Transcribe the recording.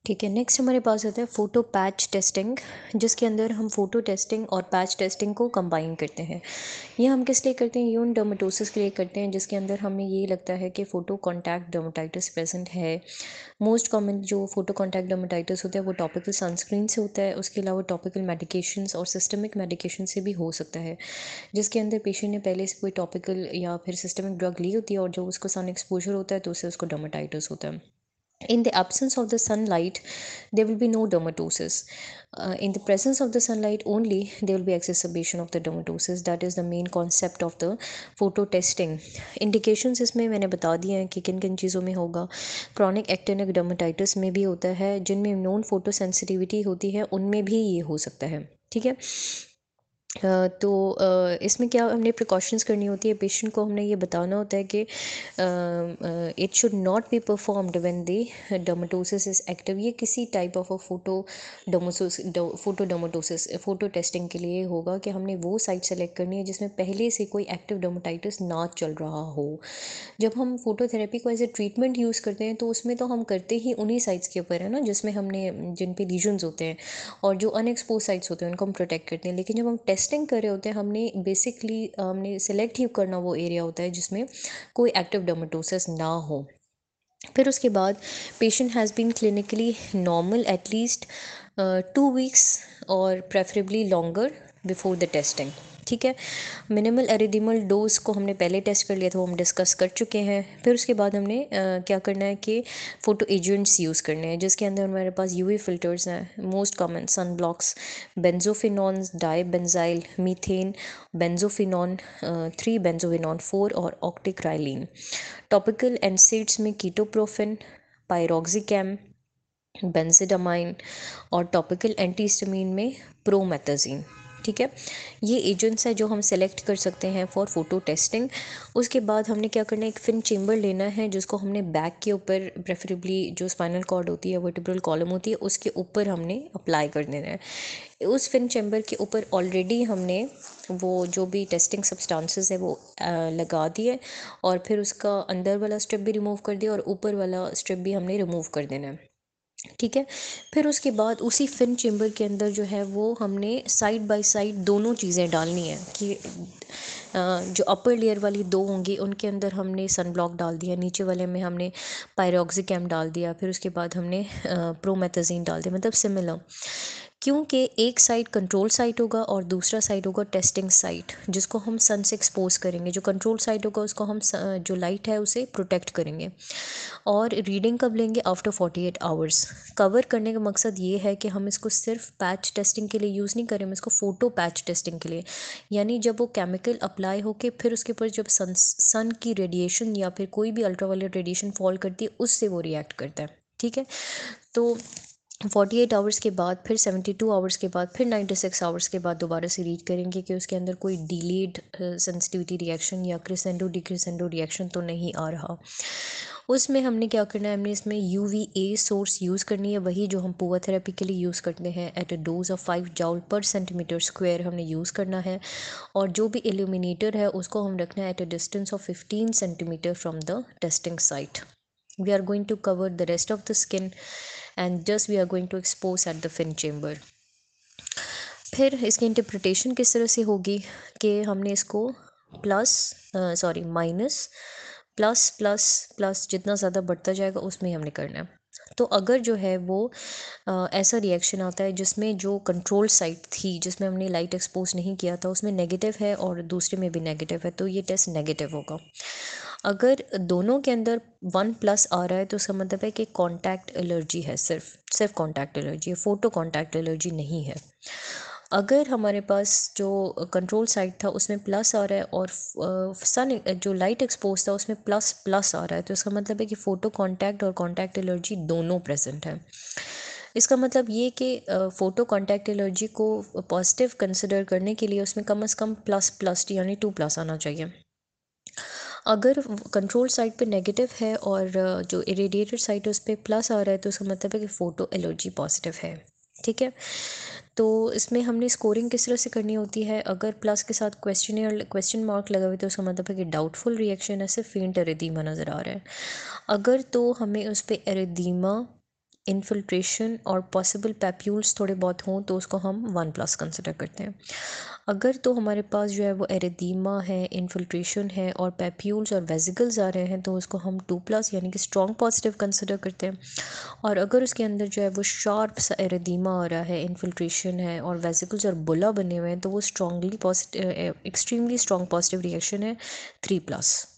ठीक है, नेक्स्ट हमारे पास आता है फ़ोटो पैच टेस्टिंग, जिसके अंदर हम फ़ोटो टेस्टिंग और पैच टेस्टिंग को कंबाइन करते हैं। ये हम किस लिए करते हैं? यून डर्मेटोसिस के लिए करते हैं, जिसके अंदर हमें ये लगता है कि फ़ोटो कॉन्टैक्ट डर्मेटाइटिस प्रेजेंट है। मोस्ट कॉमन जो फ़ोटो कॉन्टैक्ट डर्मेटाइटिस होता है वो टॉपिकल सनस्क्रीन से होता है, उसके अलावा टॉपिकल मेडिकेशंस और सिस्टमिक मेडिकेशन से भी हो सकता है, जिसके अंदर पेशेंट ने पहले से कोई टॉपिकल या फिर सिस्टमिक ड्रग ली होती है और जो उसको सन एक्सपोजर होता है तो उससे उसको डर्मेटाइटिस होता है। In the absence of the sunlight, there will be no dermatosis. In the presence of the sunlight only, there will be exacerbation of the dermatosis. That is the main concept of the photo testing. Indications इसमें मैंने बता दिए हैं कि किन किन चीज़ों में होगा। क्रॉनिक एक्टिनिक डर्मेटाइटिस में भी होता है, जिनमें नॉन फोटो सेंसिटिविटी होती है उनमें भी ये हो सकता है। ठीक है। तो इसमें क्या हमने प्रिकॉशंस करनी होती है, पेशेंट को हमने ये बताना होता है कि it should not be performed when the dermatosis is active. ये किसी type of photo dermatosis photo testing के लिए होगा कि हमने वो साइट सेलेक्ट करनी है जिसमें पहले से कोई एक्टिव डर्मेटाइटिस ना चल रहा हो। जब हम फोटोथेरेपी को एज ए ट्रीटमेंट यूज़ करते हैं तो उसमें तो हम करते ही उन्हीं साइट्स के ऊपर है ना, जिसमें हमने जिन पे लीजन्स होते हैं और जो अनएक्सपोज साइट्स होते हैं उनको हम प्रोटेक्ट करते हैं। लेकिन जब हम टेस्टिंग कर रहे होते हैं, हमने बेसिकली हमने सेलेक्ट ही करना वो एरिया होता है जिसमें कोई एक्टिव डर्मेटोसिस ना हो। फिर उसके बाद patient has been clinically normal at least 2 weeks और preferably longer before the testing. ठीक है। मिनिमल एरिथेमल डोज को हमने पहले टेस्ट कर लिया था, वो हम डिस्कस कर चुके हैं। फिर उसके बाद हमने क्या करना है कि फ़ोटो एजेंट्स यूज़ करने हैं, जिसके अंदर हमारे पास यूवी फ़िल्टर्स हैं। Most common sun blocks, benzophenones, dibenzyl, methane, benzophenone 3, benzophenone 4 और ऑक्टिक्राइलिन। टॉपिकल एनसेड्स में कीटोप्रोफिन, पायरोक्सिकैम, बेंजिडामाइन और टॉपिकल एंटीहिस्टामिन में प्रोमेथाजिन। ठीक है। ये एजेंट्स है जो हम सेलेक्ट कर सकते हैं फॉर फोटो टेस्टिंग। उसके बाद हमने क्या करना है, एक फिन चेम्बर लेना है जिसको हमने बैक के ऊपर, प्रेफरेबली जो स्पाइनल कॉर्ड होती है, वर्टिब्रल कॉलम होती है, उसके ऊपर हमने अप्लाई कर देना है। उस फिन चेम्बर के ऊपर ऑलरेडी हमने वो जो भी टेस्टिंग सब्सटेंसेस है वो लगा दिए और फिर उसका अंदर वाला स्ट्रिप भी रिमूव कर दिया और ऊपर वाला स्ट्रिप भी हमने रिमूव कर देना है। ठीक है। फिर उसके बाद उसी फिन चेम्बर के अंदर जो है वो हमने साइड बाय साइड दोनों चीज़ें डालनी है कि जो अपर लेयर वाली दो होंगी उनके अंदर हमने सन ब्लॉक डाल दिया, नीचे वाले में हमने पायरोक्सिकैम डाल दिया, फिर उसके बाद हमने प्रोमेथाजिन डाल दिया, मतलब सिमिलर। क्योंकि एक साइड कंट्रोल साइट होगा और दूसरा साइड होगा टेस्टिंग साइट, जिसको हम सन से एक्सपोज करेंगे। जो कंट्रोल साइट होगा उसको हम जो लाइट है उसे प्रोटेक्ट करेंगे। और रीडिंग कब लेंगे? After 48 hours. कवर करने का मकसद ये है कि हम इसको सिर्फ पैच टेस्टिंग के लिए यूज़ नहीं करें, हम इसको फ़ोटो पैच टेस्टिंग के लिए, यानी जब वो केमिकल अप्लाई होके फिर उसके ऊपर जब सन की रेडिएशन या फिर कोई भी अल्ट्रावायलेट रेडिएशन फॉल करती है उससे वो रिएक्ट करता है। ठीक है। तो 48 आवर्स के बाद, फिर 72 आवर्स के बाद, फिर 96 आवर्स के बाद दोबारा से रीड करेंगे कि उसके अंदर कोई डिलेड सेंसिटिविटी रिएक्शन या क्रिसेंडो डिक्रिसेंडो रिएक्शन तो नहीं आ रहा। उसमें हमने क्या करना है, हमने इसमें UVA सोर्स यूज़ करनी है, वही जो हम पुआ थेरेपी के लिए यूज़ करते हैं। At a dose of 5 joule per centimetre square हमने यूज़ करना है। और जो भी इल्यूमिनेटर है उसको हम रखना है at a distance of 15 centimetre from the testing site. We are going to cover the rest of the skin and just we are going to expose at the fin chamber. फिर इसकी interpretation किस तरह से होगी कि हमने इसको plus minus plus plus plus जितना ज़्यादा बढ़ता जाएगा उसमें हमने करना है। तो अगर जो है वो ऐसा रिएक्शन आता है जिसमें जो कंट्रोल साइट थी जिसमें हमने लाइट एक्सपोज नहीं किया था उसमें नेगेटिव है और दूसरे में भी नेगेटिव है, तो ये टेस्ट नेगेटिव होगा। अगर दोनों के अंदर 1+ आ रहा है तो उसका मतलब है कि कॉन्टैक्ट एलर्जी है, सिर्फ सिर्फ कॉन्टैक्ट एलर्जी है, फोटो कॉन्टैक्ट एलर्जी नहीं है। अगर हमारे पास जो कंट्रोल साइट था उसमें प्लस आ रहा है और सन जो लाइट एक्सपोज था उसमें प्लस प्लस आ रहा है, तो इसका मतलब है कि फ़ोटो कॉन्टैक्ट और कॉन्टैक्ट एलर्जी दोनों प्रेजेंट है। इसका मतलब ये कि फ़ोटो कॉन्टैक्ट एलर्जी को पॉजिटिव कंसिडर करने के लिए उसमें कम से कम प्लस प्लस यानी 2+ आना चाहिए। अगर कंट्रोल साइट पे नेगेटिव है और जो इरेडिएटेड साइट है उस पर प्लस आ रहा है तो उसका मतलब है कि फ़ोटो एलर्जी पॉजिटिव है। ठीक है। तो इसमें हमने स्कोरिंग किस तरह से करनी होती है, अगर प्लस के साथ क्वेश्चन मार्क लगा हुआ है तो उसका मतलब है कि डाउटफुल रिएक्शन है, सिर्फ फेंट एरिदीमा नज़र आ रहा है। अगर तो हमें उस पर एरिदीमा इन्फिल्ट्रेशन और पॉसिबल पैप्यूल्स थोड़े बहुत हों तो उसको हम 1+ कंसिडर करते हैं। अगर तो हमारे पास जो है वो एरिदीमा है, इन्फिल्ट्रेशन है और पैप्यूल्स और वेसिकल्स आ रहे हैं तो उसको हम 2+ यानी कि स्ट्रॉन्ग पॉजिटिव कंसिडर करते हैं। और अगर उसके अंदर जो है वो शार्प सा एरिदीमा आ रहा है, इन्फिल्ट्रेशन है और वेसिकल्स और बुला बने हुए हैं तो वो strongly positive, extremely strong positive reaction है 3+।